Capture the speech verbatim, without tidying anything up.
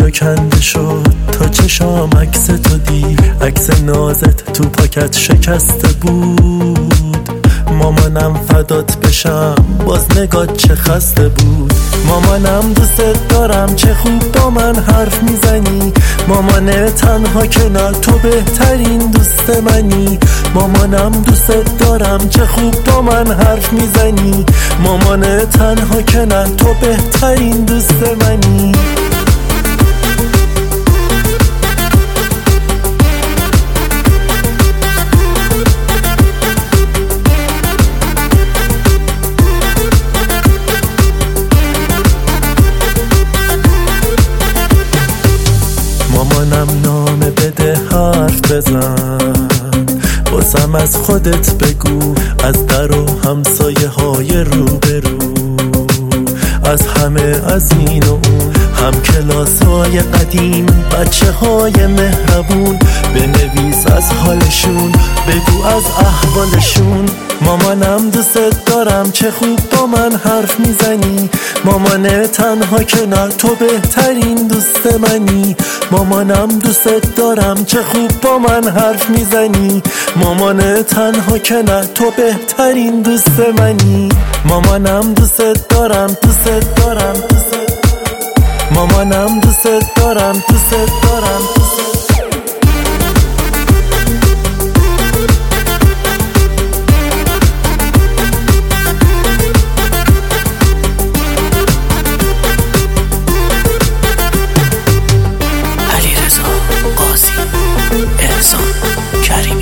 تا کنده شد تا چشام عکس تو دید، عکس نازت تو پاکت شکسته بود. مامانم فدات بشم باز نگات چه خسته بود. مامانم دوست دارم چه خوب با من حرف میزنی، مامان تنها کنار تو بهترین دوست منی. مامانم دوست دارم چه خوب با من حرف میزنی، مامان تنها کنار تو بهترین دوست منی. مامانم نامه بده حرف بزن، بازم از خودت بگو، از در و همسایه های روبرو، از همه از این و اون، هم کلاس های قدیم، بچه های مهربون. بنویس از حالشون، بگو از احوالشون. مامانم دوست دارم چه خوب با من حرف میزنی، مامان تنها کنار تو بهترین دوست منی. مامانم دوست دارم چه خوب با من حرف میزنی، مامان تنها کنار تو بهترین دوست منی. مامانم دوست دارم دوست دارم دوست مامانم دوست دارم دوست دارم دوست علیرضا قاضی، احسان کریمی.